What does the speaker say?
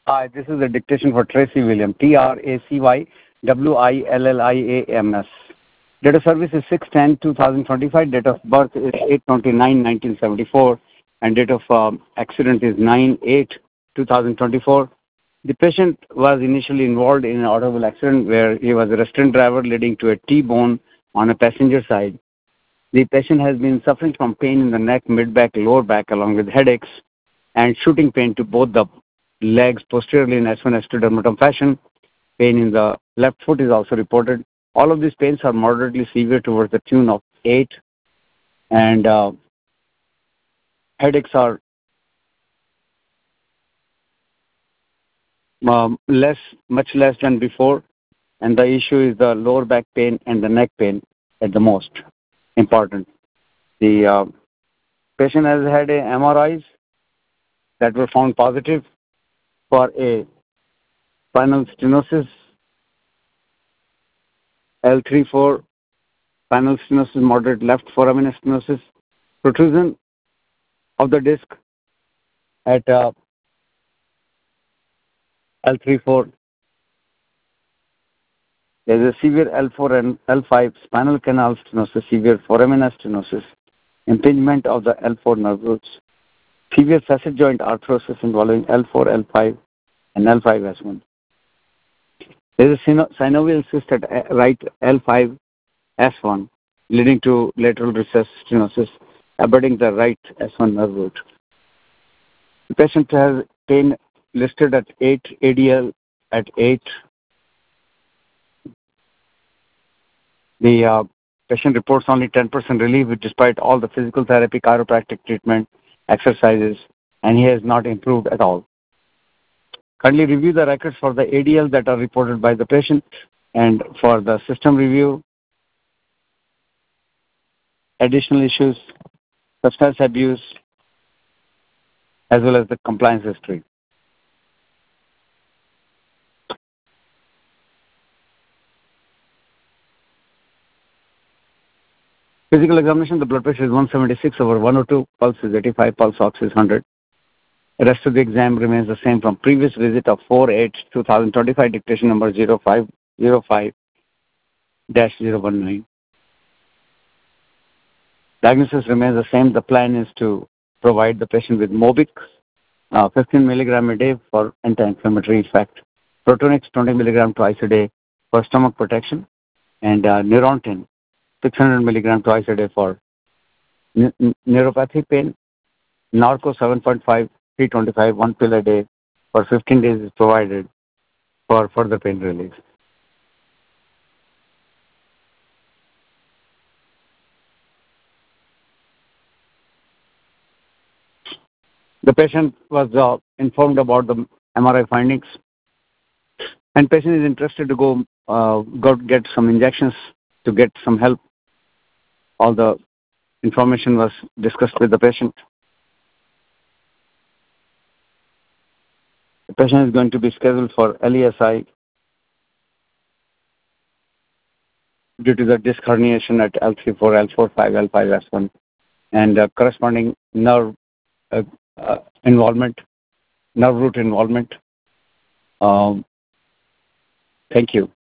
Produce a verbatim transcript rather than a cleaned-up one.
Hi, this is the dictation for Tracy William, T R A C Y W I L L I A M S. Date of service is six ten two thousand twenty-five. Date of birth is eight twenty-nine nineteen seventy-four. And date of um, accident is nine eight two thousand twenty-four. The patient was initially involved in an automobile accident where he was a restrained driver leading to a T-bone on a passenger side. The patient has been suffering from pain in the neck, mid-back, lower back, along with headaches and shooting pain to both the legs posteriorly in S one S two dermatom fashion. Pain in the left foot is also reported. All of these pains are moderately severe towards the tune of eight, and uh, headaches are um, less, much less than before, and the issue is the lower back pain and the neck pain at the most important. The uh, patient has had a M R Is that were found positive for a spinal stenosis, L three four spinal stenosis, moderate left foramen stenosis, protrusion of the disc at uh, L three four. There is a severe L four and L five spinal canal stenosis, severe foramen stenosis, impingement of the L four nerve roots, severe facet joint arthrosis involving L four, L five, and L five S one. There is a synovial cyst at right L five S one, leading to lateral recess stenosis, abutting the right S one nerve root. The patient has pain listed at eight, A D L at eight. The uh, patient reports only ten percent relief despite all the physical therapy, chiropractic treatment, exercises, and he has not improved at all. Kindly review the records for the A D L that are reported by the patient, and for the system review, additional issues, substance abuse, as well as the compliance history. Physical examination, the blood pressure is one seventy-six over one oh two, pulse is eighty-five, pulse ox is one hundred. The rest of the exam remains the same from previous visit of four eight two thousand twenty-five, dictation number zero five zero five dash zero one nine. Diagnosis remains the same. The plan is to provide the patient with Mobic, uh, fifteen milligram a day for anti-inflammatory effect, Protonix twenty milligram twice a day for stomach protection, and uh, Neurontin six hundred milligram twice a day for n- n- neuropathy pain. Narco seven point five, three twenty-five, one pill a day for fifteen days is provided for further pain relief. The patient was uh, informed about the M R I findings, and patient is interested to go, uh, go get some injections to get some help. All the information was discussed with the patient. The patient is going to be scheduled for L E S I due to the disc herniation at L three four, L four five, L five S one, and uh, corresponding nerve uh, uh, involvement, nerve root involvement. Um, thank you.